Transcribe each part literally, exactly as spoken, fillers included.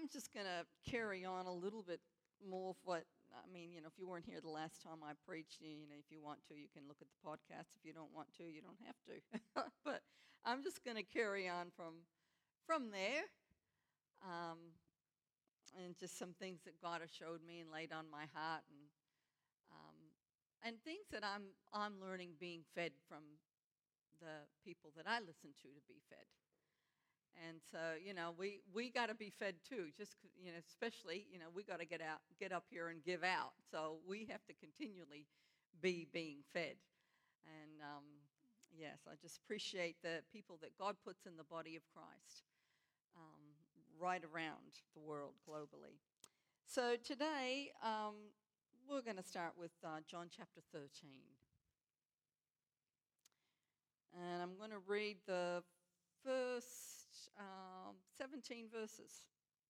I'm just going to carry on a little bit more of what, I mean, you know, if you weren't here the last time I preached, you know, if you want to, you can look at the podcast. If you don't want to, you don't have to. But I'm just going to carry on from from there. Um, and just some things that God has showed me and laid on my heart, and um, and things that I'm I'm learning being fed from the people that I listen to to be fed. And so, you know, we, we got to be fed too. Just, you know, especially, you know, we got to get out, get up here and give out. So we have to continually be being fed. And um, yes, I just appreciate the people that God puts in the body of Christ um, right around the world globally. So today um, we're going to start with uh, John chapter thirteen. And I'm going to read the first um, seventeen verses.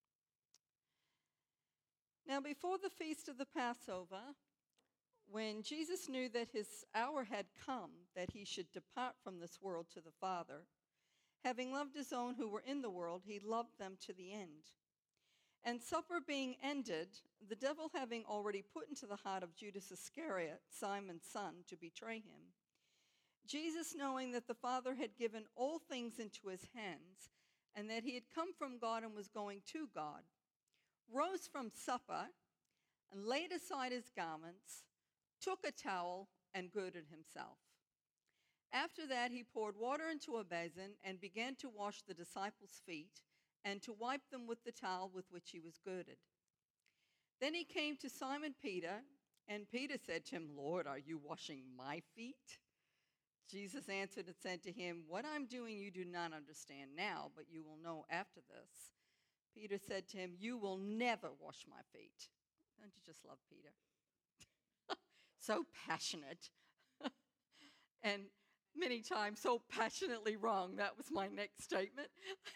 Now, before the feast of the Passover, when Jesus knew that his hour had come, that he should depart from this world to the Father, having loved his own who were in the world, he loved them to the end. And supper being ended, the devil having already put into the heart of Judas Iscariot, Simon's son, to betray him, Jesus, knowing that the Father had given all things into his hands, and that he had come from God and was going to God, rose from supper and laid aside his garments, took a towel and girded himself. After that he poured water into a basin and began to wash the disciples' feet and to wipe them with the towel with which he was girded. Then he came to Simon Peter, and Peter said to him, "Lord, are you washing my feet?" Jesus answered and said to him, "What I'm doing you do not understand now, but you will know after this." Peter said to him, "You will never wash my feet." Don't you just love Peter? So passionate. And many times so passionately wrong. That was my next statement.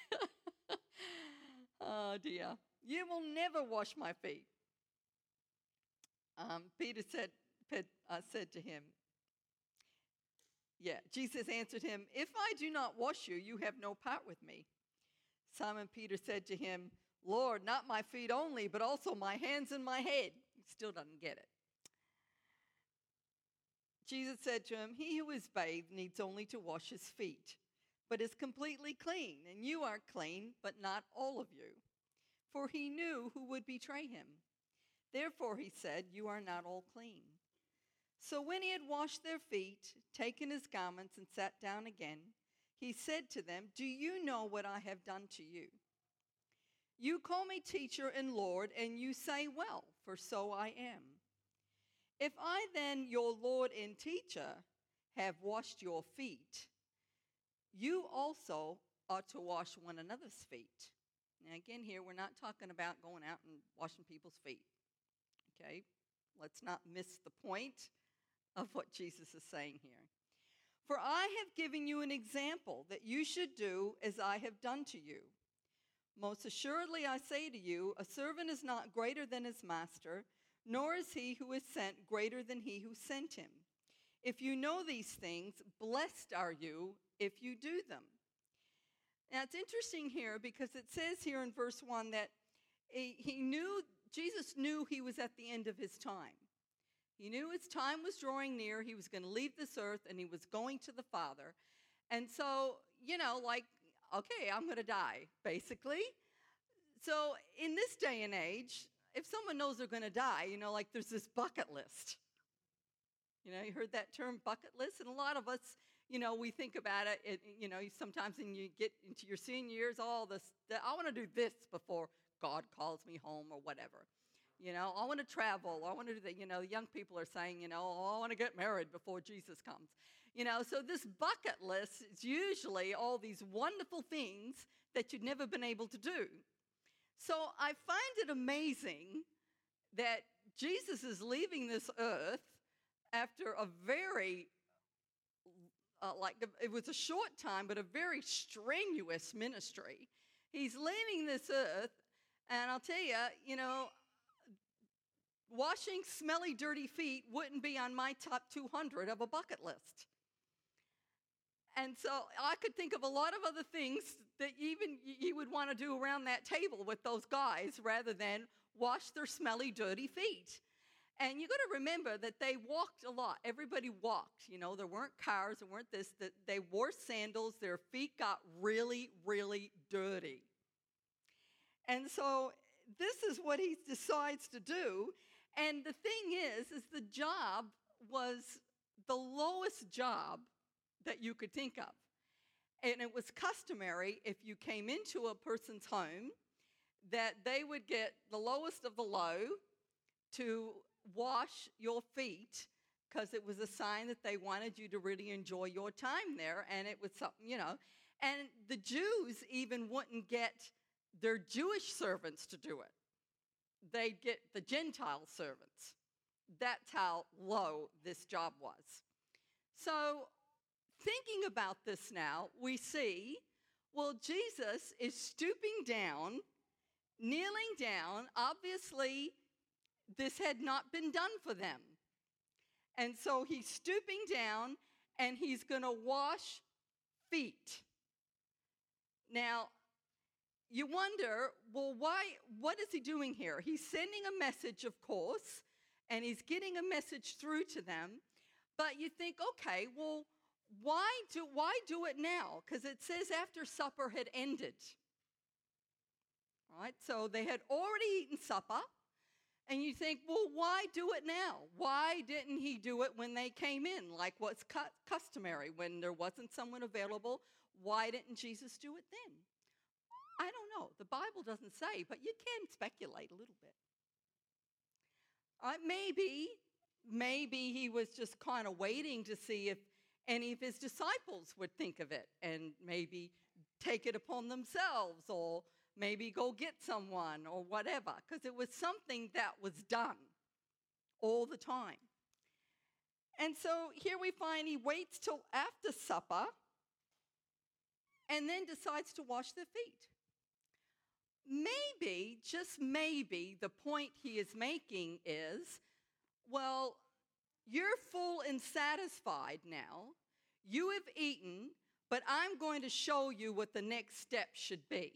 Oh dear. "You will never wash my feet." Um, Peter said, uh, said to him, Yeah, Jesus answered him, "If I do not wash you, you have no part with me." Simon Peter said to him, "Lord, not my feet only, but also my hands and my head." He still doesn't get it. Jesus said to him, "He who is bathed needs only to wash his feet, but is completely clean, and you are clean, but not all of you." For he knew who would betray him. Therefore he said, "You are not all clean." So when he had washed their feet, taken his garments, and sat down again, he said to them, "Do you know what I have done to you? You call me teacher and Lord, and you say, well, for so I am. If I then, your Lord and teacher, have washed your feet, you also ought to wash one another's feet." Now again here, we're not talking about going out and washing people's feet. Okay? Let's not miss the point of what Jesus is saying here. "For I have given you an example that you should do as I have done to you. Most assuredly I say to you, a servant is not greater than his master, nor is he who is sent greater than he who sent him. If you know these things, blessed are you if you do them." Now it's interesting here because it says here in verse one that he, he knew, Jesus knew he was at the end of his time. He knew his time was drawing near. He was going to leave this earth and he was going to the Father. And so, you know, like, okay, I'm going to die, basically. So in this day and age, if someone knows they're going to die, you know, like there's this bucket list. You know, you heard that term, bucket list? And a lot of us, you know, we think about it, it you know, sometimes when you get into your senior years, all this, I want to do this before God calls me home or whatever. You know, I want to travel. I want to do that. You know, young people are saying, you know, oh, I want to get married before Jesus comes. You know, so this bucket list is usually all these wonderful things that you've never been able to do. So I find it amazing that Jesus is leaving this earth after a very, uh, like, it was a short time, but a very strenuous ministry. He's leaving this earth, and I'll tell you, you know, washing smelly, dirty feet wouldn't be on my top two hundred of a bucket list. And so I could think of a lot of other things that even you would want to do around that table with those guys rather than wash their smelly, dirty feet. And you got to remember that they walked a lot. Everybody walked. You know, there weren't cars, there weren't this. That they wore sandals. Their feet got really, really dirty. And so this is what he decides to do. And the thing is, is the job was the lowest job that you could think of. And it was customary, if you came into a person's home, that they would get the lowest of the low to wash your feet, because it was a sign that they wanted you to really enjoy your time there. And it was something, you know. And the Jews even wouldn't get their Jewish servants to do it. They'd get the Gentile servants. That's how low this job was. So thinking about this now, we see, well, Jesus is stooping down, kneeling down. Obviously, this had not been done for them. And so he's stooping down, and he's going to wash feet. Now, you wonder, well, why? What is he doing here? He's sending a message, of course, and he's getting a message through to them. But you think, okay, well, why do, why do it now? Because it says after supper had ended. All right, so they had already eaten supper. And you think, well, why do it now? Why didn't he do it when they came in, like what's cu- customary? When there wasn't someone available, why didn't Jesus do it then? I don't know. The Bible doesn't say, but you can speculate a little bit. Uh, maybe, maybe he was just kind of waiting to see if any of his disciples would think of it and maybe take it upon themselves, or maybe go get someone or whatever, because it was something that was done all the time. And so here we find he waits till after supper and then decides to wash their feet. Maybe, just maybe, the point he is making is, well, you're full and satisfied now. You have eaten, but I'm going to show you what the next step should be.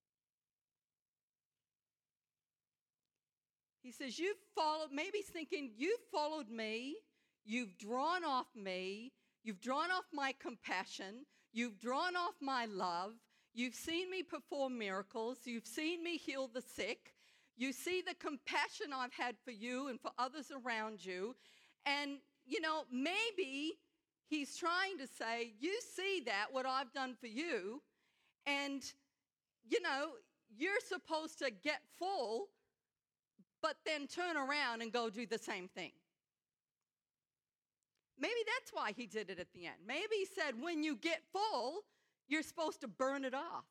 He says, you've followed, maybe he's thinking, you've followed me, you've drawn off me, you've drawn off my compassion, you've drawn off my love, you've seen me perform miracles, you've seen me heal the sick, you see the compassion I've had for you and for others around you, and, you know, maybe he's trying to say, you see that, what I've done for you, and, you know, you're supposed to get full, but then turn around and go do the same thing. Maybe that's why he did it at the end. Maybe he said, when you get full, you're supposed to burn it off.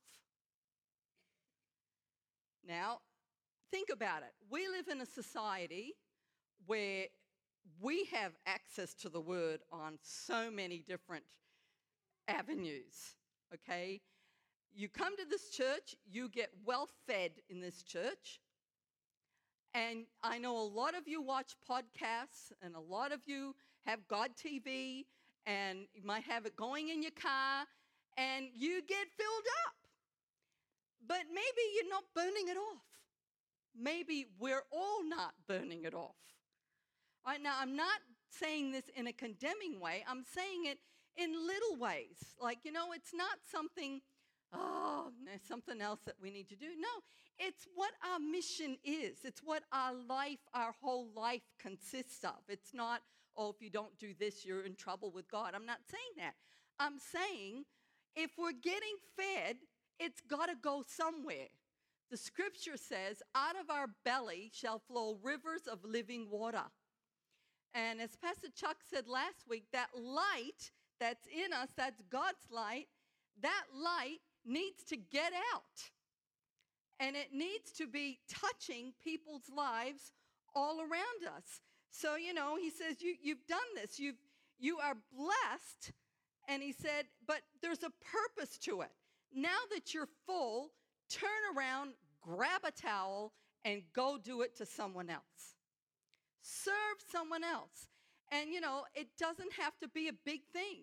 Now, think about it. We live in a society where we have access to the word on so many different avenues, okay? You come to this church, you get well fed in this church. And I know a lot of you watch podcasts, and a lot of you have God T V, and you might have it going in your car, and you get filled up. But maybe you're not burning it off. Maybe we're all not burning it off. All right, now, I'm not saying this in a condemning way. I'm saying it in little ways. Like, you know, it's not something, oh, there's something else that we need to do. No, it's what our mission is. It's what our life, our whole life consists of. It's not, oh, if you don't do this, you're in trouble with God. I'm not saying that. I'm saying if we're getting fed, it's got to go somewhere. The scripture says, out of our belly shall flow rivers of living water. And as Pastor Chuck said last week, that light that's in us, that's God's light, that light needs to get out. And it needs to be touching people's lives all around us. So, you know, he says, you, you've done this. You've, you are blessed. And he said, but there's a purpose to it. Now that you're full, turn around, grab a towel, and go do it to someone else. Serve someone else. And, you know, it doesn't have to be a big thing.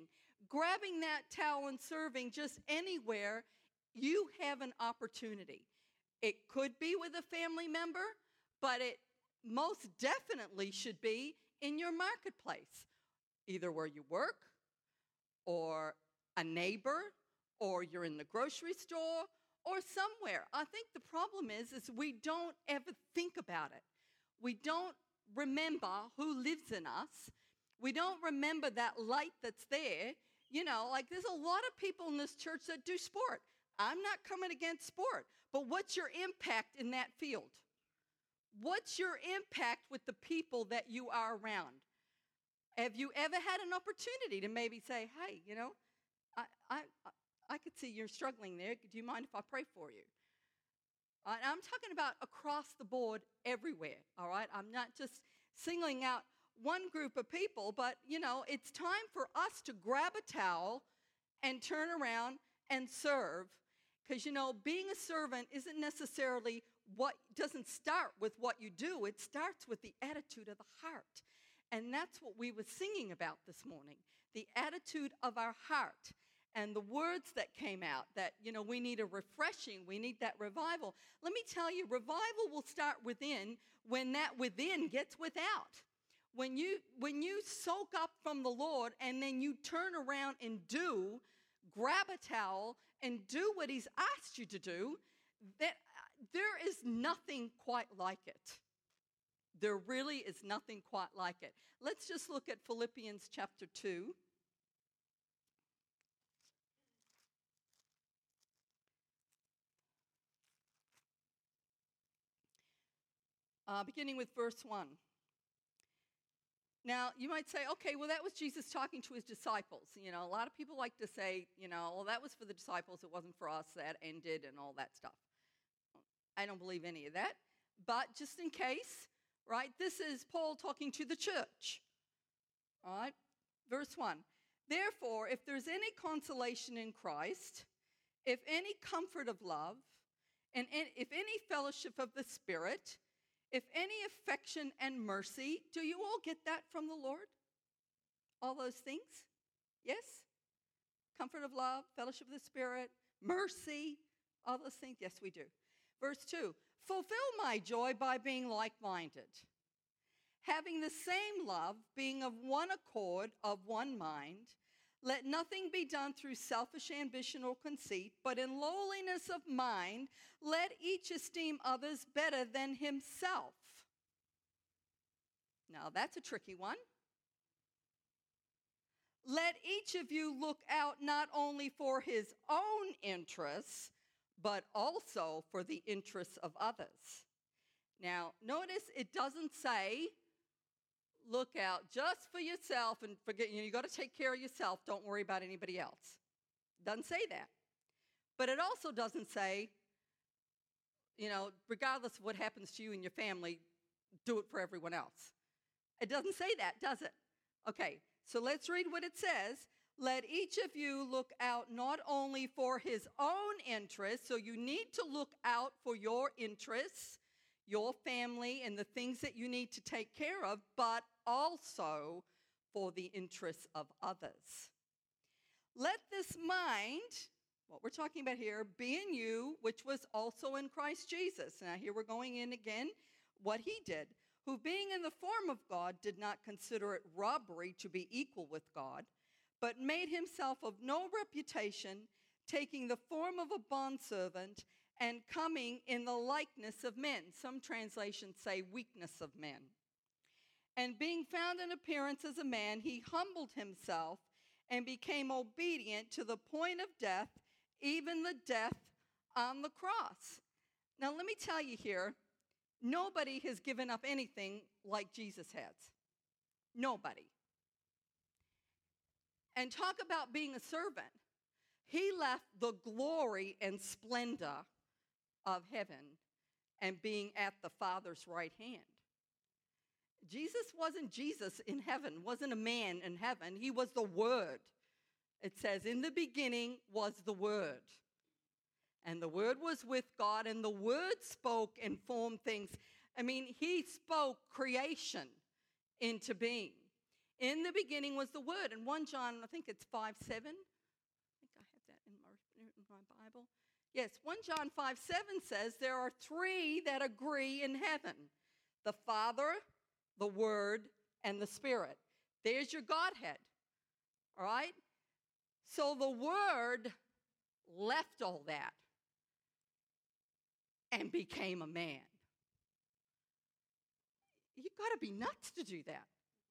grabbing that towel and serving just anywhere, you have an opportunity. It could be with a family member, but it most definitely should be in your marketplace, either where you work or a neighbor or you're in the grocery store or somewhere. I think the problem is, is we don't ever think about it. We don't remember who lives in us. We don't remember that light that's there. You know, like there's a lot of people in this church that do sport. I'm not coming against sport, but what's your impact in that field? What's your impact with the people that you are around? Have you ever had an opportunity to maybe say, hey, you know, I I I could see you're struggling there. Do you mind if I pray for you? Uh, I'm talking about across the board everywhere, all right? I'm not just singling out one group of people, but, you know, it's time for us to grab a towel and turn around and serve. Because, you know, being a servant isn't necessarily what, doesn't start with what you do. It starts with the attitude of the heart. And that's what we were singing about this morning, the attitude of our heart. And the words that came out that, you know, we need a refreshing, we need that revival. Let me tell you, revival will start within when that within gets without. When you, when you soak up from the Lord and then you turn around and do, grab a towel and do what he's asked you to do, that there is nothing quite like it. There really is nothing quite like it. Let's just look at Philippians chapter two. Uh, beginning with verse one. Now, you might say, okay, well, that was Jesus talking to his disciples. You know, a lot of people like to say, you know, well, that was for the disciples. It wasn't for us. That ended and all that stuff. I don't believe any of that. But just in case, right, this is Paul talking to the church. All right, verse one. Therefore, if there's any consolation in Christ, if any comfort of love, and if any fellowship of the Spirit, if any affection and mercy, do you all get that from the Lord? All those things? Yes? Comfort of love, fellowship of the Spirit, mercy, all those things? Yes, we do. Verse two, fulfill my joy by being like-minded, having the same love, being of one accord, of one mind. Let nothing be done through selfish ambition or conceit, but in lowliness of mind, let each esteem others better than himself. Now, that's a tricky one. Let each of you look out not only for his own interests, but also for the interests of others. Now, notice it doesn't say, look out just for yourself and forget, you know, you got to take care of yourself. Don't worry about anybody else. Doesn't say that. But it also doesn't say, you know, regardless of what happens to you and your family, do it for everyone else. It doesn't say that, does it? Okay, so let's read what it says. Let each of you look out not only for his own interests, so you need to look out for your interests, your family, and the things that you need to take care of, but also for the interests of others. Let this mind, what we're talking about here, be in you, which was also in Christ Jesus. Now here we're going in again, what he did, who being in the form of God did not consider it robbery to be equal with God, but made himself of no reputation, taking the form of a bondservant and coming in the likeness of men. Some translations say weakness of men. And being found in appearance as a man, he humbled himself and became obedient to the point of death, even the death on the cross. Now, let me tell you here, nobody has given up anything like Jesus has. Nobody. And talk about being a servant. He left the glory and splendor of heaven and being at the Father's right hand. Jesus wasn't Jesus in heaven, wasn't a man in heaven. He was the Word. It says, in the beginning was the Word. And the Word was with God, and the Word spoke and formed things. I mean, he spoke creation into being. In the beginning was the Word. And First John, I think it's five seven. I think I have that in my, in my Bible. Yes, First John five seven says there are three that agree in heaven. The Father, the Word, and the Spirit. There's your Godhead. All right? So the Word left all that and became a man. You've got to be nuts to do that.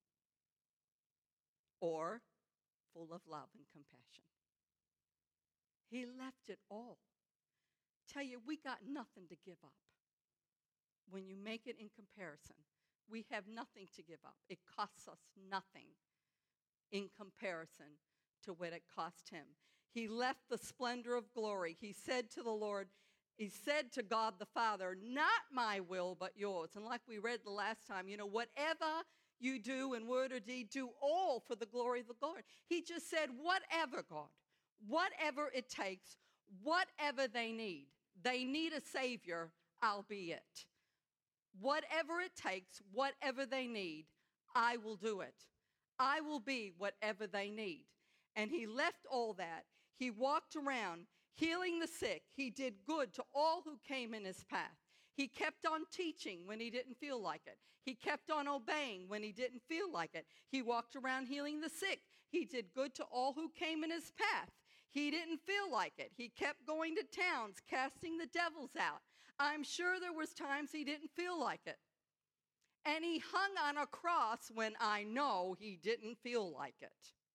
Or full of love and compassion. He left it all. Tell you, we got nothing to give up. When you make it in comparison, we have nothing to give up. It costs us nothing in comparison to what it cost him. He left the splendor of glory. He said to the Lord, he said to God the Father, not my will, but yours. And like we read the last time, you know, whatever you do in word or deed, do all for the glory of the Lord. He just said, whatever, God, whatever it takes, whatever they need. They need a Savior, I'll be it. Whatever it takes, whatever they need, I will do it. I will be whatever they need. And he left all that. He walked around healing the sick. He did good to all who came in his path. He kept on teaching when he didn't feel like it. He kept on obeying when he didn't feel like it. He walked around healing the sick. He did good to all who came in his path. He didn't feel like it. He kept going to towns, casting the devils out. I'm sure there was times he didn't feel like it. And he hung on a cross when I know he didn't feel like it.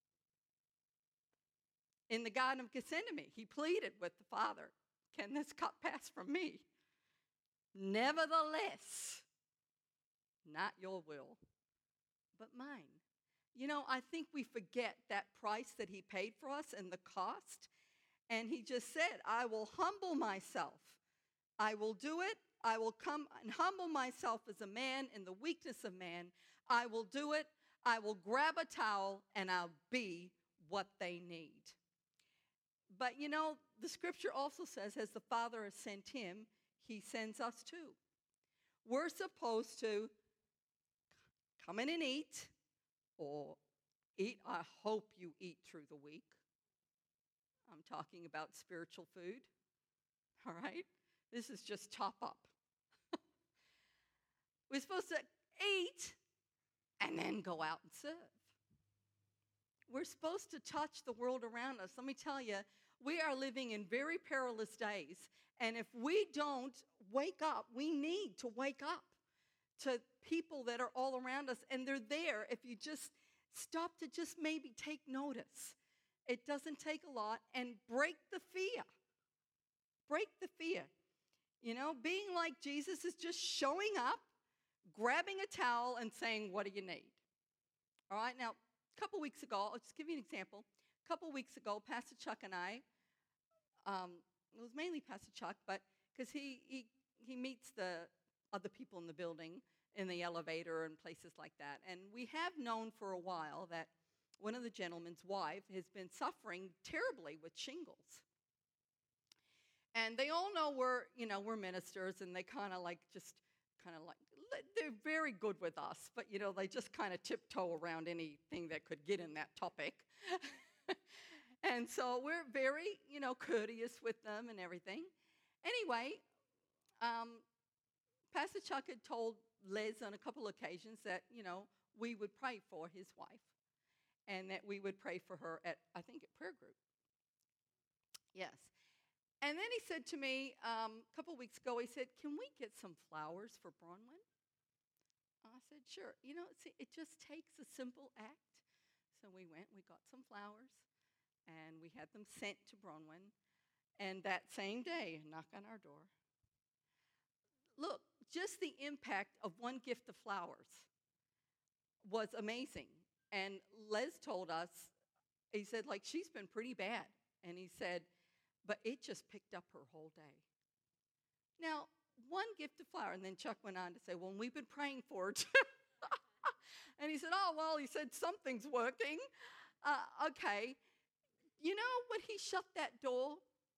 In the Garden of Gethsemane, he pleaded with the Father, can this cup pass from me? Nevertheless, not your will, but mine. You know, I think we forget that price that he paid for us and the cost. And he just said, I will humble myself. I will do it. I will come and humble myself as a man in the weakness of man. I will do it. I will grab a towel and I'll be what they need. But you know, the scripture also says, as the Father has sent him, he sends us too. We're supposed to come in and eat, or eat. I hope you eat through the week. I'm talking about spiritual food. All right? This is just top up. We're supposed to eat and then go out and serve. We're supposed to touch the world around us. Let me tell you, we are living in very perilous days. And if we don't wake up, we need to wake up to people that are all around us. And they're there if you just stop to just maybe take notice. It doesn't take a lot. And break the fear. Break the fear. You know, being like Jesus is just showing up, grabbing a towel and saying, what do you need? All right, now, a couple weeks ago, I'll just give you an example. A couple weeks ago, Pastor Chuck and I, um, it was mainly Pastor Chuck, but because he, he, he meets the other people in the building in the elevator and places like that. And we have known for a while that one of the gentlemen's wife has been suffering terribly with shingles. And they all know we're, you know, we're ministers, and they kind of like just kind of like, they're very good with us, but, you know, they just kind of tiptoe around anything that could get in that topic. And so we're very, you know, courteous with them and everything. Anyway, um, Pastor Chuck had told Liz on a couple of occasions that, you know, we would pray for his wife and that we would pray for her at, I think, at prayer group. Yes. And then he said to me um, a couple weeks ago, he said, can we get some flowers for Bronwyn? I said, sure. You know, see, it just takes a simple act. So we went, we got some flowers, and we had them sent to Bronwyn. And that same day, knock on our door. Look, just the impact of one gift of flowers was amazing. And Les told us, he said, like, she's been pretty bad. And he said, but it just picked up her whole day. Now, one gift of flower. And then Chuck went on to say, well, we've been praying for her too. And he said, oh, well, he said, something's working. Uh, okay. You know, when he shut that door,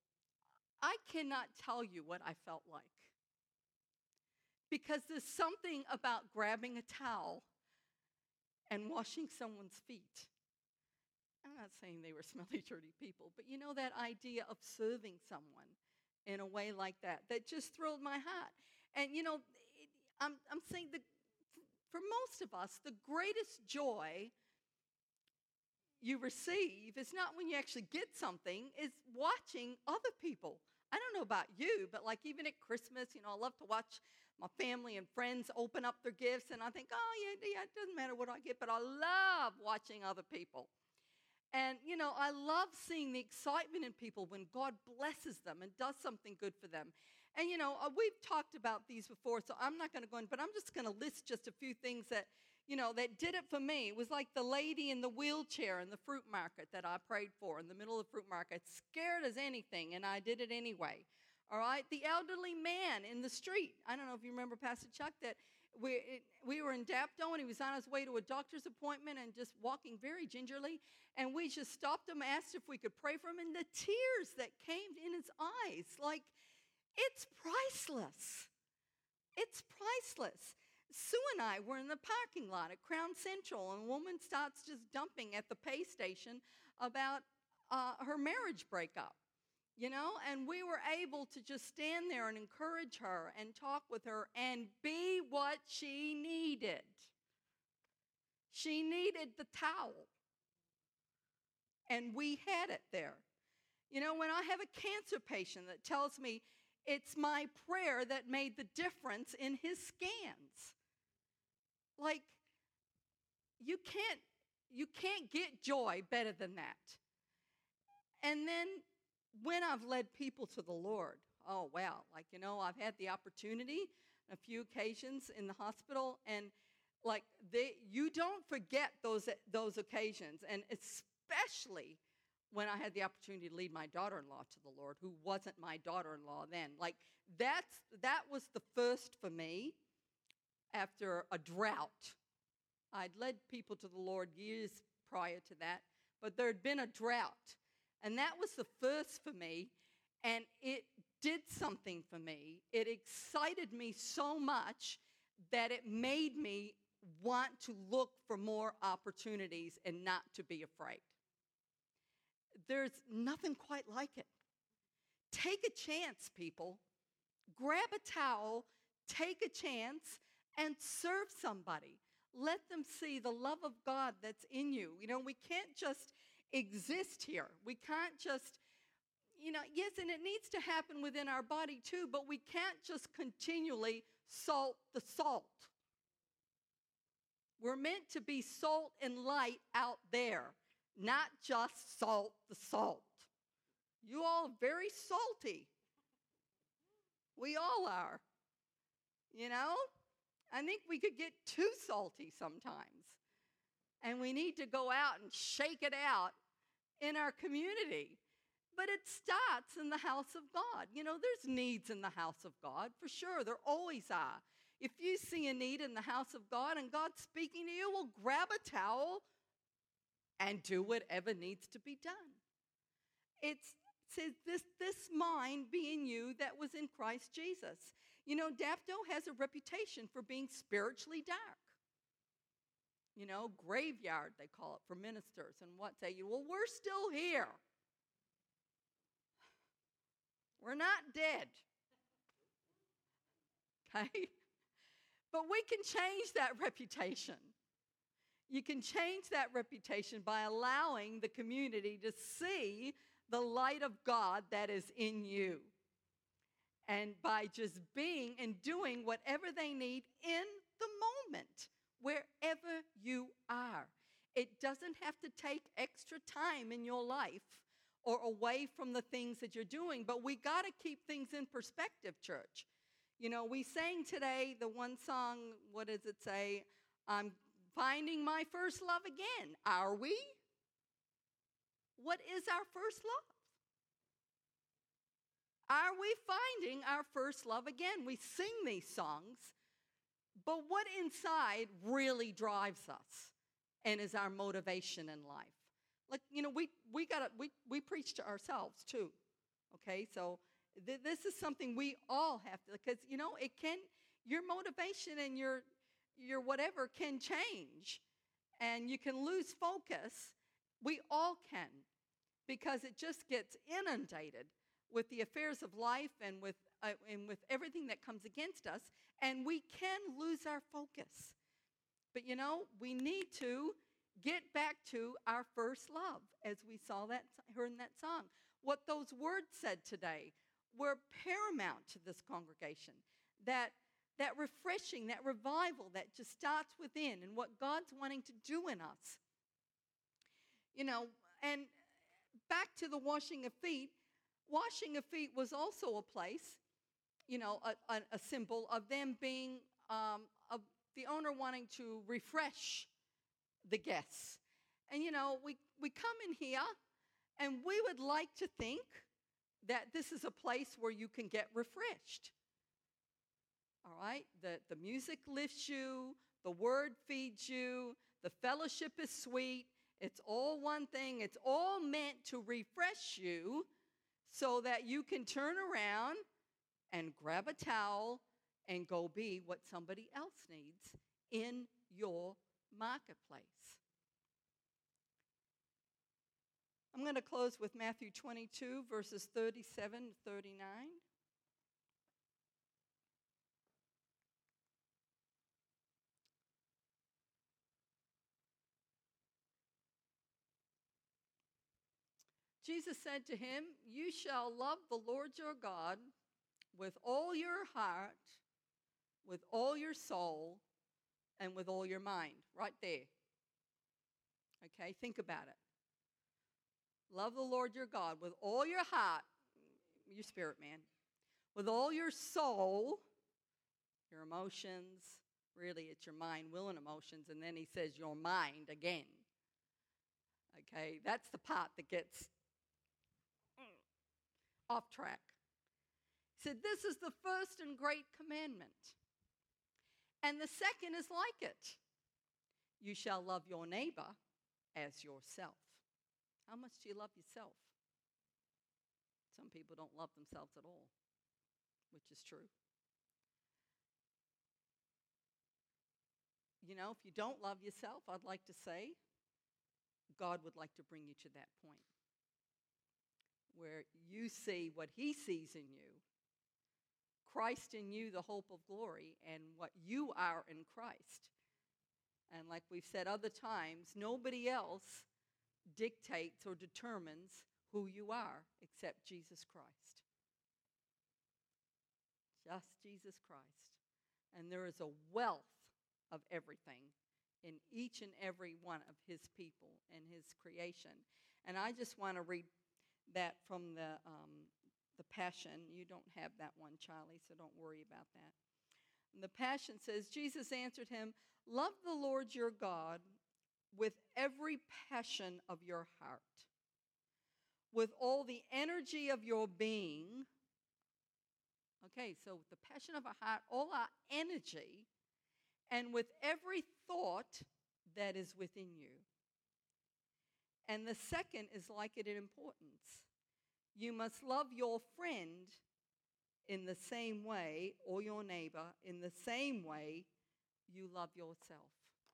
I cannot tell you what I felt like. Because there's something about grabbing a towel and washing someone's feet. I'm not saying they were smelly, dirty people, but you know that idea of serving someone in a way like that, that just thrilled my heart. And, you know, it, I'm, I'm saying that for most of us, the greatest joy you receive is not when you actually get something, is watching other people. I don't know about you, but like even at Christmas, you know, I love to watch my family and friends open up their gifts, and I think, oh, yeah, yeah, it doesn't matter what I get, but I love watching other people. And, you know, I love seeing the excitement in people when God blesses them and does something good for them. And, you know, uh, we've talked about these before, so I'm not going to go in, but I'm just going to list just a few things that, you know, that did it for me. It was like the lady in the wheelchair in the fruit market that I prayed for in the middle of the fruit market, scared as anything, and I did it anyway. All right, the elderly man in the street. I don't know if you remember, Pastor Chuck, that we it, we were in Dapto, and he was on his way to a doctor's appointment and just walking very gingerly, and we just stopped him, asked if we could pray for him, and the tears that came in his eyes, like, it's priceless. It's priceless. Sue and I were in the parking lot at Crown Central, and a woman starts just dumping at the pay station about uh, her marriage breakup, you know, and we were able to just stand there and encourage her and talk with her and be what she needed. She needed the towel, and we had it there. You know, when I have a cancer patient that tells me it's my prayer that made the difference in his scans. Like, you can't, you can't get joy better than that. And then when I've led people to the Lord, oh, wow. Like, you know, I've had the opportunity on a few occasions in the hospital, and like, they, you don't forget those, those occasions, and especially when I had the opportunity to lead my daughter-in-law to the Lord, who wasn't my daughter-in-law then. Like, that's, that was the first for me after a drought. I'd led people to the Lord years prior to that, but there had been a drought. And that was the first for me, and it did something for me. It excited me so much that it made me want to look for more opportunities and not to be afraid. There's nothing quite like it. Take a chance, people. Grab a towel, take a chance, and serve somebody. Let them see the love of God that's in you. You know, we can't just exist here. We can't just, you know, yes, and it needs to happen within our body too, but we can't just continually salt the salt. We're meant to be salt and light out there, not just salt the salt. You all are very salty. We all are. You know? I think we could get too salty sometimes. And we need to go out and shake it out in our community. But it starts in the house of God. You know, there's needs in the house of God, for sure. There always are. If you see a need in the house of God and God's speaking to you, well, grab a towel and do whatever needs to be done. It's, it says, this, this mind be in you that was in Christ Jesus. You know, Dapto has a reputation for being spiritually dark. You know, graveyard, they call it, for ministers. And what say you? Well, we're still here. We're not dead. Okay? But we can change that reputation. You can change that reputation by allowing the community to see the light of God that is in you. And by just being and doing whatever they need in the moment, wherever you are. It doesn't have to take extra time in your life or away from the things that you're doing, but we got to keep things in perspective, church. You know, we sang today the one song, what does it say? I'm finding my first love again. Are we? What is our first love? Are we finding our first love again? We sing these songs, but what inside really drives us and is our motivation in life? Like, you know, we we got we we preach to ourselves too. Okay? So th- this is something we all have to, because you know, it can, your motivation and your your whatever can change. and you can lose focus. We all can, because it just gets inundated with the affairs of life and with uh, and with everything that comes against us, and we can lose our focus. But you know, we need to get back to our first love, as we saw that heard in that song. What those words said today were paramount to this congregation. That that refreshing, that revival that just starts within, and what God's wanting to do in us. You know, and back to the washing of feet. Washing of feet was also a place, you know, a, a, a symbol of them being, um, of the owner wanting to refresh the guests. And, you know, we, we come in here, and we would like to think that this is a place where you can get refreshed. All right? The, the music lifts you, the word feeds you, the fellowship is sweet. It's all one thing. It's all meant to refresh you so that you can turn around and grab a towel and go be what somebody else needs in your marketplace. I'm going to close with Matthew twenty-two, verses thirty-seven to thirty-nine. Jesus said to him, "You shall love the Lord your God with all your heart, with all your soul, and with all your mind." Right there. Okay, think about it. Love the Lord your God with all your heart, your spirit, man, with all your soul, your emotions. Really, it's your mind, will, and emotions. And then he says your mind again. Okay, that's the part that gets off track. He said, this is the first and great commandment. And the second is like it. You shall love your neighbor as yourself. How much do you love yourself? Some people don't love themselves at all, which is true. You know, if you don't love yourself, I'd like to say, God would like to bring you to that point where you see what he sees in you, Christ in you, the hope of glory, and what you are in Christ. And like we've said other times, nobody else dictates or determines who you are except Jesus Christ. Just Jesus Christ. And there is a wealth of everything in each and every one of his people and his creation. And I just want to read that from the um, the Passion. You don't have that one, Charlie, so don't worry about that. And the Passion says, Jesus answered him, "Love the Lord your God with every passion of your heart, with all the energy of your being." Okay, so the passion of our heart, all our energy, and with every thought that is within you. And the second is like it in importance. You must love your friend in the same way, or your neighbor in the same way you love yourself.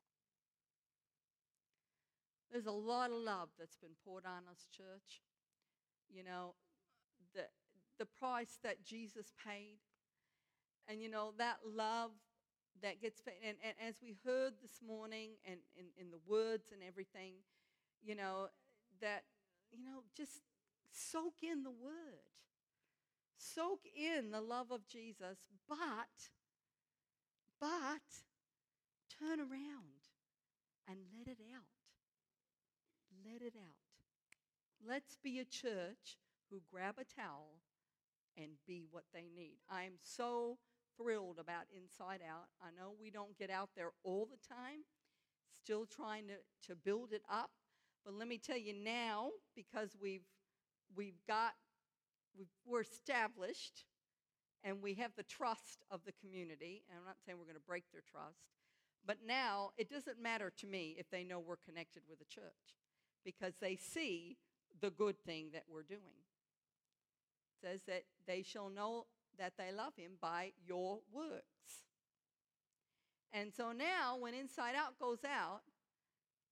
There's a lot of love that's been poured on us, church. You know, the the price that Jesus paid. And, you know, that love that gets paid. And, and as we heard this morning and in the words and everything, you know, that, you know, just soak in the word. Soak in the love of Jesus. But, but, turn around and let it out. Let it out. Let's be a church who grab a towel and be what they need. I'm so thrilled about Inside Out. I know we don't get out there all the time, still trying to, to build it up. But let me tell you now, because we've we've got we've, we're established, and we have the trust of the community. And I'm not saying we're going to break their trust, but now it doesn't matter to me if they know we're connected with the church, because they see the good thing that we're doing. It says that they shall know that they love him by your works. And so now when Inside Out goes out,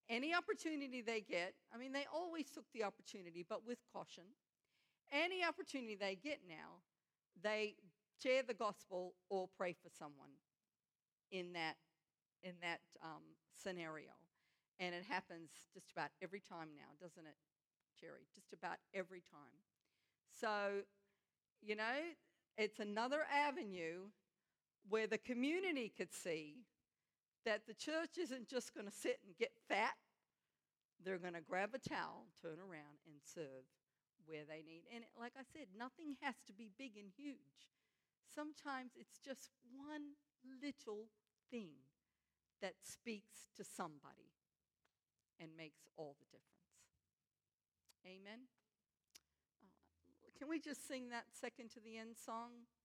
any opportunity they get, I mean, they always took the opportunity, but with caution. Any opportunity they get now, they share the gospel or pray for someone in that in that um, scenario. And it happens just about every time now, doesn't it, Cherry? Just about every time. So, you know, it's another avenue where the community could see that the church isn't just going to sit and get fat. They're going to grab a towel, turn around, and serve where they need. And like I said, nothing has to be big and huge. Sometimes it's just one little thing that speaks to somebody and makes all the difference. Amen. Uh, can we just sing that second to the end song?